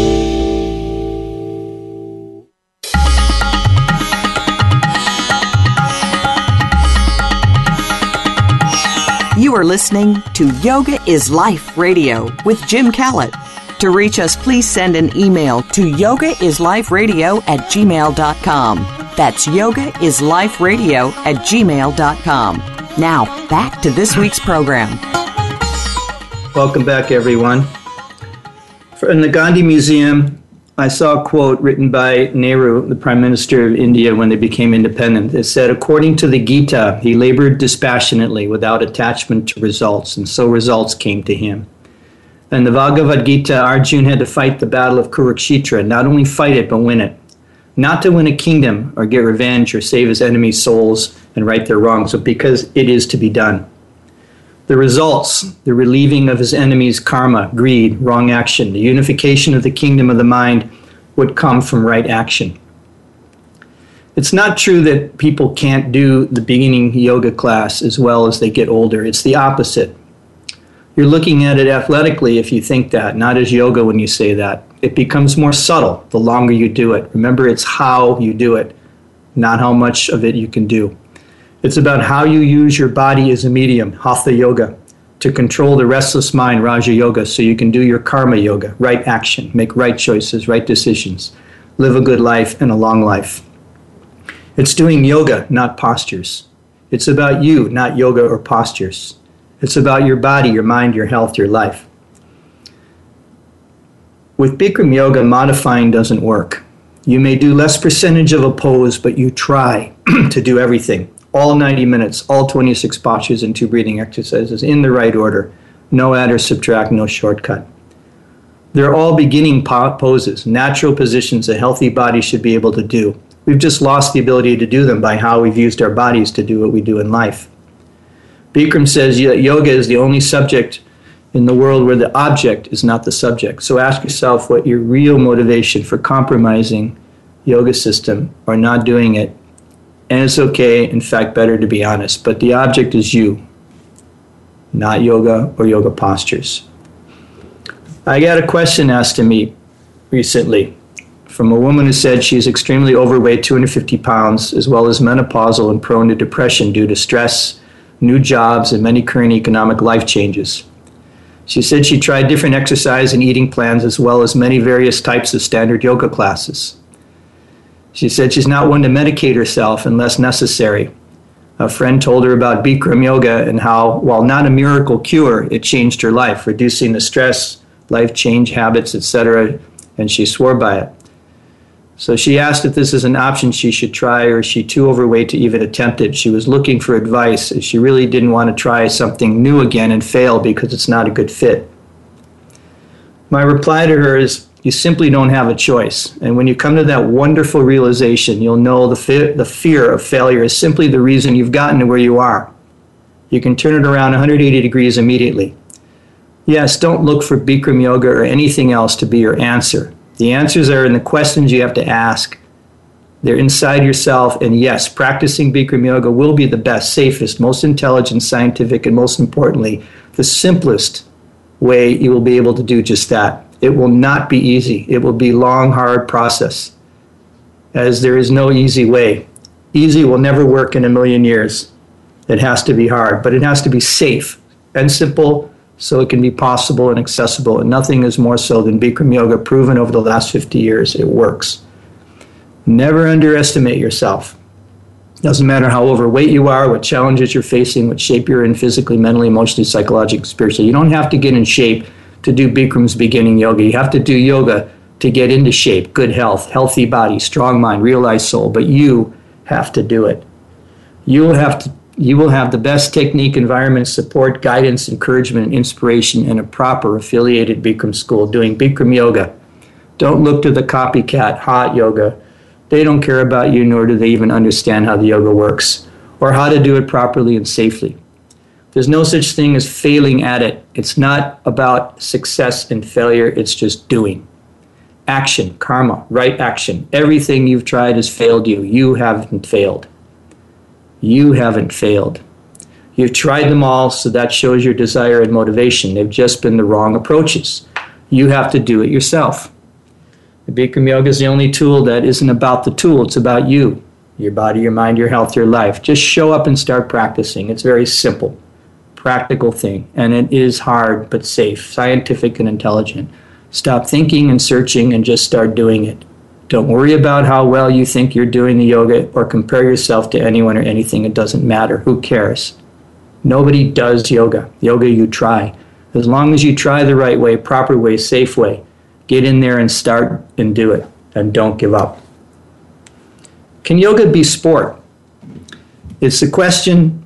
You are listening to Yoga is Life Radio with Jim Callett. To reach us, please send an email to yogaisLiferadio at gmail dot com. That's yogaisLiferadio at gmail dot com. Now, back to this week's program. Welcome back, everyone. In the Gandhi Museum, I saw a quote written by Nehru, the Prime Minister of India, when they became independent. It said, according to the Gita, he labored dispassionately without attachment to results, and so results came to him. And the Bhagavad Gita, Arjuna had to fight the battle of Kurukshetra, not only fight it, but win it. Not to win a kingdom or get revenge or save his enemies' souls and right their wrongs, but because it is to be done. The results, the relieving of his enemies' karma, greed, wrong action, the unification of the kingdom of the mind would come from right action. It's not true that people can't do the beginning yoga class as well as they get older. It's the opposite. You're looking at it athletically if you think that, not as yoga when you say that. It becomes more subtle the longer you do it. Remember, it's how you do it, not how much of it you can do. It's about how you use your body as a medium, Hatha Yoga, to control the restless mind, Raja Yoga, so you can do your Karma Yoga, right action, make right choices, right decisions, live a good life and a long life. It's doing yoga, not postures. It's about you, not yoga or postures. It's about your body, your mind, your health, your life. With Bikram Yoga, modifying doesn't work. You may do less percentage of a pose, but you try to do everything. All ninety minutes, all twenty-six postures and two breathing exercises in the right order. No add or subtract, no shortcut. They're all beginning po- poses, natural positions a healthy body should be able to do. We've just lost the ability to do them by how we've used our bodies to do what we do in life. Bikram says that yoga is the only subject in the world where the object is not the subject. So ask yourself what your real motivation for compromising yoga system or not doing it. And it's okay, in fact, better to be honest. But the object is you, not yoga or yoga postures. I got a question asked to me recently from a woman who said she's extremely overweight, two hundred fifty pounds, as well as menopausal and prone to depression due to stress, new jobs, and many current economic life changes. She said she tried different exercise and eating plans as well as many various types of standard yoga classes. She said she's not one to medicate herself unless necessary. A friend told her about Bikram Yoga and how, while not a miracle cure, it changed her life, reducing the stress, life change habits, et cetera, and she swore by it. So she asked if this is an option she should try, or is she too overweight to even attempt it. She was looking for advice, as she really didn't want to try something new again and fail because it's not a good fit. My reply to her is, you simply don't have a choice. And when you come to that wonderful realization, you'll know the, fe- the fear of failure is simply the reason you've gotten to where you are. You can turn it around one hundred eighty degrees immediately. Yes, don't look for Bikram Yoga or anything else to be your answer. The answers are in the questions you have to ask. They're inside yourself, and yes, practicing Bikram Yoga will be the best, safest, most intelligent, scientific, and most importantly, the simplest way you will be able to do just that. It will not be easy. It will be a long, hard process, as there is no easy way. Easy will never work in a million years. It has to be hard, but it has to be safe and simple so it can be possible and accessible. And nothing is more so than Bikram Yoga, proven over the last fifty years. It works. Never underestimate yourself. Doesn't matter how overweight you are, what challenges you're facing, what shape you're in physically, mentally, emotionally, psychologically, spiritually. You don't have to get in shape to do Bikram's beginning yoga. You have to do yoga to get into shape, good health, healthy body, strong mind, realized soul. But you have to do it. You will have to you will have the best technique, environment, support, guidance, encouragement, and inspiration in a proper affiliated Bikram school doing Bikram yoga. Don't look to the copycat hot yoga. They don't care about you, nor do they even understand how the yoga works or how to do it properly and safely. There's no such thing as failing at it. It's not about success and failure. It's just doing. Action, karma, right action. Everything you've tried has failed you. You haven't failed. You haven't failed. You've tried them all, so that shows your desire and motivation. They've just been the wrong approaches. You have to do it yourself. The Bikram yoga is the only tool that isn't about the tool. It's about you, your body, your mind, your health, your life. Just show up and start practicing. It's very simple, practical thing, and it is hard but safe, scientific and intelligent. Stop thinking and searching and just start doing it. Don't worry about how well you think you're doing the yoga or compare yourself to anyone or anything. It doesn't matter. Who cares? Nobody does yoga. Yoga you try. As long as you try the right way, proper way, safe way, get in there and start and do it. And don't give up. Can yoga be sport? It's the question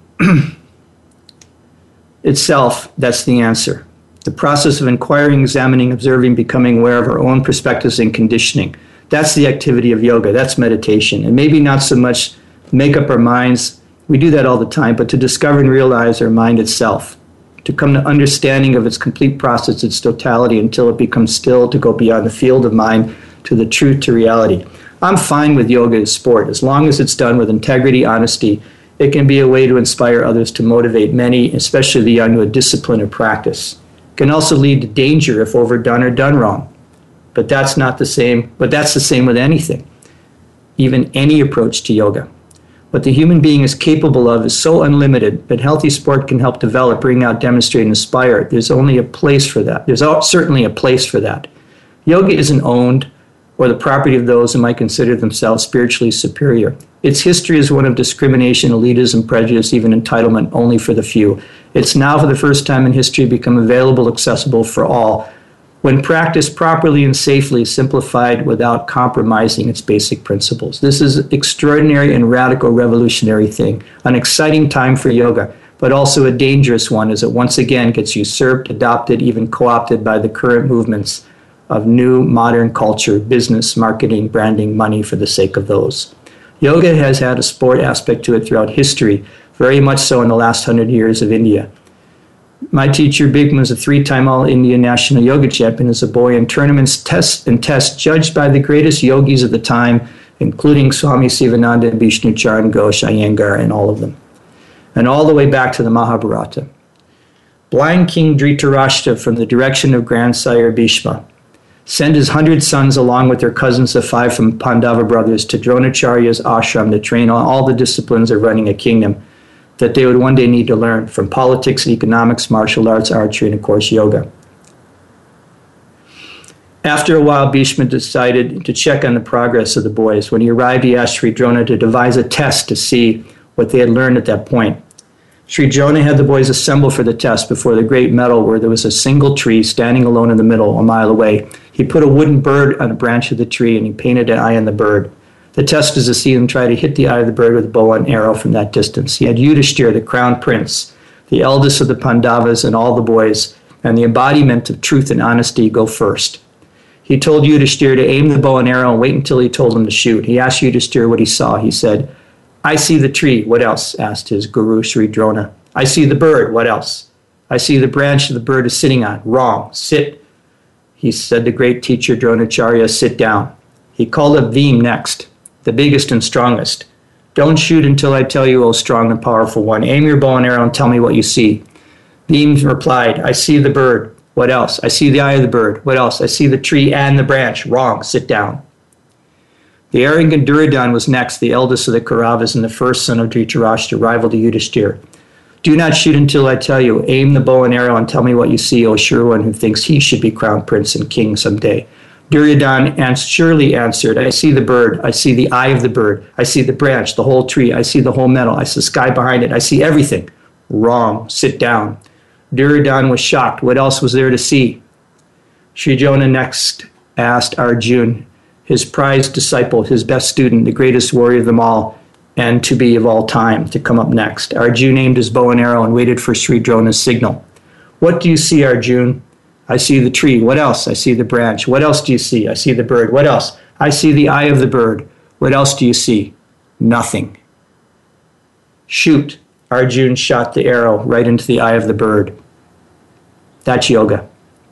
itself that's the answer. The process of inquiring, examining, observing, becoming aware of our own perspectives and conditioning. That's the activity of yoga. That's meditation. And maybe not so much make up our minds. We do that all the time, but to discover and realize our mind itself, to come to understanding of its complete process, its totality, until it becomes still, to go beyond the field of mind to the truth, to reality. I'm fine with yoga as sport, as long as it's done with integrity, honesty. It can be a way to inspire others, to motivate many, especially the young, to a discipline or practice. It can also lead to danger if overdone or done wrong. But that's not the same, but that's the same with anything, even any approach to yoga. What the human being is capable of is so unlimited that healthy sport can help develop, bring out, demonstrate, and inspire. There's only a place for that. There's certainly a place for that. Yoga isn't owned or the property of those who might consider themselves spiritually superior. Its history is one of discrimination, elitism, prejudice, even entitlement only for the few. It's now for the first time in history become available, accessible for all, when practiced properly and safely, simplified without compromising its basic principles. This is an extraordinary and radical revolutionary thing, an exciting time for yoga, but also a dangerous one as it once again gets usurped, adopted, even co-opted by the current movements of new modern culture, business, marketing, branding, money for the sake of those. Yoga has had a sport aspect to it throughout history, very much so in the last hundred years of India. My teacher, Bikram, was a three-time All-India National Yoga Champion as a boy in tournaments, tests, and tests judged by the greatest yogis of the time, including Swami Sivananda, Vishnu Charan Ghosh, Iyengar, and all of them. And all the way back to the Mahabharata. Blind King Dhritarashtra, from the direction of grandsire Bhishma, sent his hundred sons along with their cousins of five from Pandava brothers to Dronacharya's ashram to train on all the disciplines of running a kingdom that they would one day need to learn, from politics, economics, martial arts, archery, and of course yoga. After a while, Bhishma decided to check on the progress of the boys. When he arrived, he asked Sri Drona to devise a test to see what they had learned at that point. Sri Drona had the boys assemble for the test before the great meadow where there was a single tree standing alone in the middle, a mile away. He put a wooden bird on a branch of the tree and he painted an eye on the bird. The test was to see him try to hit the eye of the bird with a bow and arrow from that distance. He had Yudhishthira, the crown prince, the eldest of the Pandavas, and all the boys, and the embodiment of truth and honesty, go first. He told Yudhishthira to aim the bow and arrow and wait until he told him to shoot. He asked Yudhishthira what he saw. He said, "I see the tree." "What else?" asked his guru, Sri Drona. "I see the bird." "What else?" "I see the branch the bird is sitting on." "Wrong. Sit." He said, the great teacher Dronacharya, "Sit down." He called up Bhim next, the biggest and strongest. "Don't shoot until I tell you, O strong and powerful one. Aim your bow and arrow and tell me what you see." Bhim replied, "I see the bird." "What else?" "I see the eye of the bird." "What else?" "I see the tree and the branch." "Wrong. Sit down." The arrogant Duryodhana was next, the eldest of the Kauravas and the first son of Dhritarashtra, rival to Yudhishthira. "Do not shoot until I tell you. Aim the bow and arrow and tell me what you see, O sure one who thinks he should be crowned prince and king someday." Duryodhana surely answered, "I see the bird. I see the eye of the bird. I see the branch, the whole tree. I see the whole meadow. I see the sky behind it. I see everything." "Wrong. Sit down." Duryodhana was shocked. What else was there to see? Sri Drona next asked Arjuna, his prized disciple, his best student, the greatest warrior of them all, and to be of all time to come up next. Arjun aimed his bow and arrow and waited for Sri Drona's signal. What do you see, Arjun? I see the tree. What else? I see the branch. What else do you see? I see the bird. What else? I see the eye of the bird. What else do you see? Nothing. Shoot. Arjun shot the arrow right into the eye of the bird. That's yoga.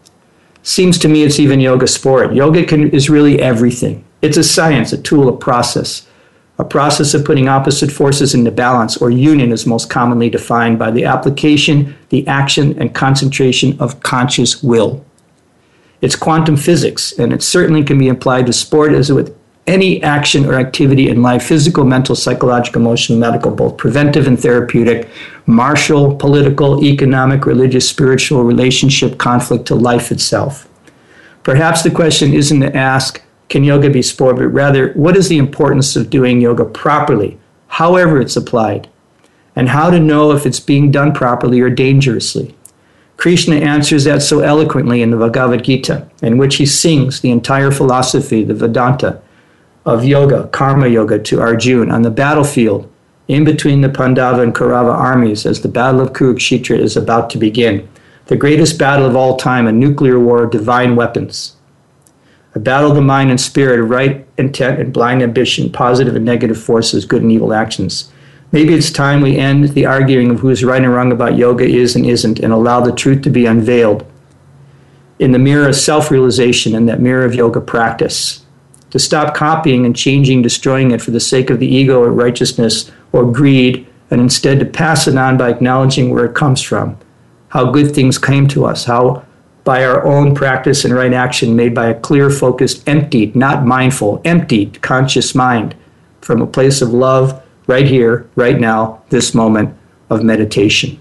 Seems to me it's even yoga sport. Yoga can, is really everything. It's a science, a tool, a process. A process of putting opposite forces into balance, or union is most commonly defined by the application, the action, and concentration of conscious will. It's quantum physics, and it certainly can be applied to sport as with any action or activity in life, physical, mental, psychological, emotional, medical, both preventive and therapeutic, martial, political, economic, religious, spiritual, relationship, conflict to life itself. Perhaps the question isn't to ask, can yoga be sport, but rather, what is the importance of doing yoga properly, however it's applied, and how to know if it's being done properly or dangerously? Krishna answers that so eloquently in the Bhagavad Gita, in which he sings the entire philosophy, the Vedanta, of yoga, karma yoga, to Arjun on the battlefield in between the Pandava and Kaurava armies as the Battle of Kurukshetra is about to begin. The greatest battle of all time, a nuclear war of divine weapons. A battle of the mind and spirit, of right intent and blind ambition, positive and negative forces, good and evil actions. Maybe it's time we end the arguing of who's right and wrong about yoga is and isn't, and allow the truth to be unveiled in the mirror of self-realization and that mirror of yoga practice. To stop copying and changing, destroying it for the sake of the ego or righteousness or greed, and instead to pass it on by acknowledging where it comes from, how good things came to us, how by our own practice and right action made by a clear, focused, emptied, not mindful, emptied, conscious mind from a place of love right here, right now, this moment of meditation.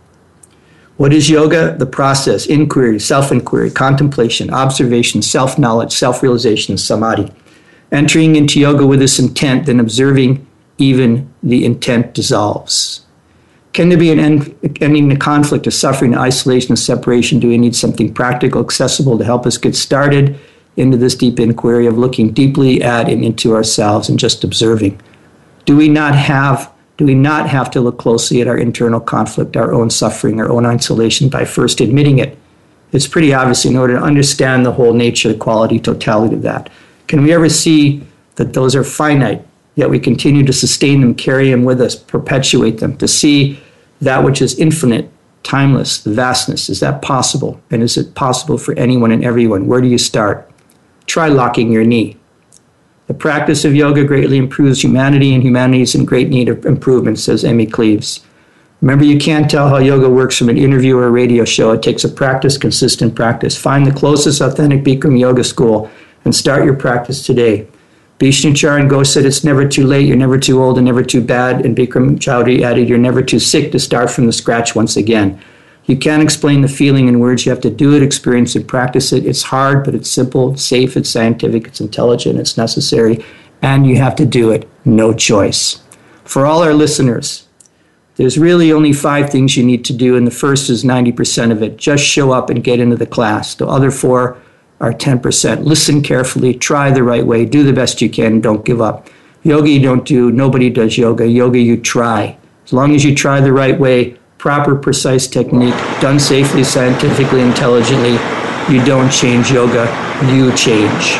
What is yoga? The process, inquiry, self-inquiry, contemplation, observation, self-knowledge, self-realization, samadhi. Entering into yoga with this intent, then observing, even the intent dissolves. Can there be an end, ending to conflict, to suffering, to isolation, to separation? Do we need something practical, accessible to help us get started into this deep inquiry of looking deeply at and into ourselves and just observing? Do we not have Do we not have to look closely at our internal conflict, our own suffering, our own isolation by first admitting it? It's pretty obvious in order to understand the whole nature, the quality, totality of that. Can we ever see that those are finite, yet we continue to sustain them, carry them with us, perpetuate them, to see that which is infinite, timeless, the vastness? Is that possible? And is it possible for anyone and everyone? Where do you start? Try locking your knee. The practice of yoga greatly improves humanity, and humanity is in great need of improvement, says Emmy Cleaves. Remember, you can't tell how yoga works from an interview or a radio show. It takes a practice, consistent practice. Find the closest authentic Bikram yoga school and start your practice today. Bhishnu Charan Ghosh said it's never too late, you're never too old and never too bad, and Bikram Chowdhury added you're never too sick to start from the scratch once again. You can't explain the feeling in words. You have to do it, experience it, practice it. It's hard, but it's simple, it's safe, it's scientific, it's intelligent, it's necessary, and you have to do it. No choice. For all our listeners, there's really only five things you need to do, and the first is ninety percent of it. Just show up and get into the class. The other four are ten percent. Listen carefully, try the right way, do the best you can, and don't give up. Yoga you don't do, nobody does yoga. Yoga you try. As long as you try the right way, proper, precise technique, done safely, scientifically, intelligently, you don't change yoga, you change.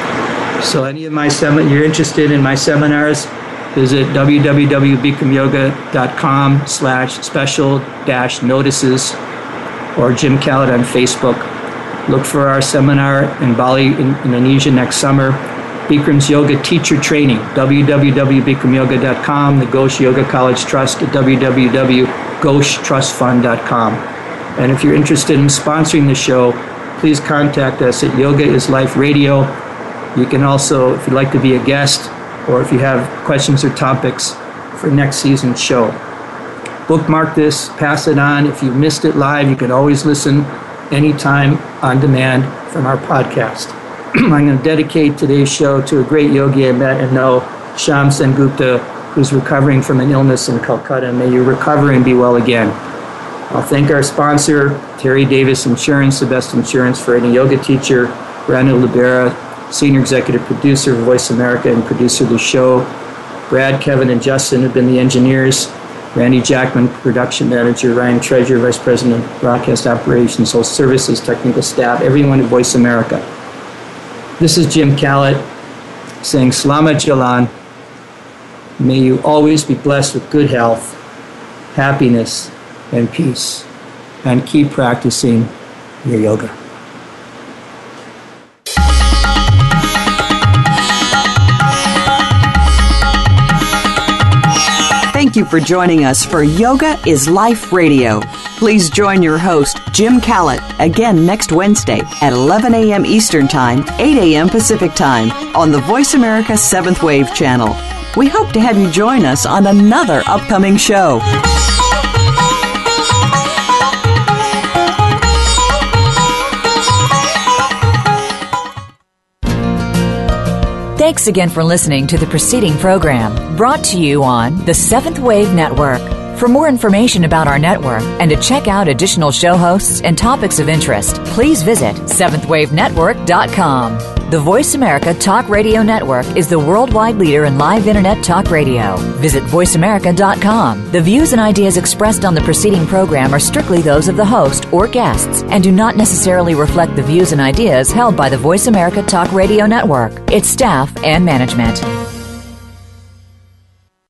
So any of my seminars, you're interested in my seminars, visit w w w dot bikram yoga dot com slash special dash notices or Jim Khaled on Facebook. Look for our seminar in Bali, in Indonesia next summer. Bikram's Yoga Teacher Training, w w w dot bikram yoga dot com, the Ghosh Yoga College Trust at w w w dot ghosh trust fund dot com. And if you're interested in sponsoring the show, please contact us at Yoga is Life Radio. You can also, if you'd like to be a guest, or if you have questions or topics for next season's show, bookmark this, pass it on. If you missed it live, you can always listen anytime on demand from our podcast. I'm going to dedicate today's show to a great yogi I met and know, Sham Sengupta, who's recovering from an illness in Calcutta. May you recover and be well again. I'll thank our sponsor, Terry Davis Insurance, the best insurance for any yoga teacher, Ranu Libera, Senior Executive Producer of Voice America and producer of the show. Brad, Kevin, and Justin have been the engineers. Randy Jackman, production manager. Ryan Treasure, vice president of broadcast operations, host services, technical staff, everyone at Voice America. This is Jim Callett saying Salamat Jalan. May you always be blessed with good health, happiness, and peace. And keep practicing your yoga. Thank you for joining us for Yoga is Life Radio. Please join your host, Jim Callett, again next Wednesday at eleven a.m. Eastern Time, eight a.m. Pacific Time on the Voice America seventh Wave channel. We hope to have you join us on another upcoming show. Thanks again for listening to the preceding program brought to you on the Seventh Wave Network. For more information about our network and to check out additional show hosts and topics of interest, please visit seventh wave network dot com. The Voice America Talk Radio Network is the worldwide leader in live Internet talk radio. Visit voice america dot com. The views and ideas expressed on the preceding program are strictly those of the host or guests and do not necessarily reflect the views and ideas held by the Voice America Talk Radio Network, its staff, and management.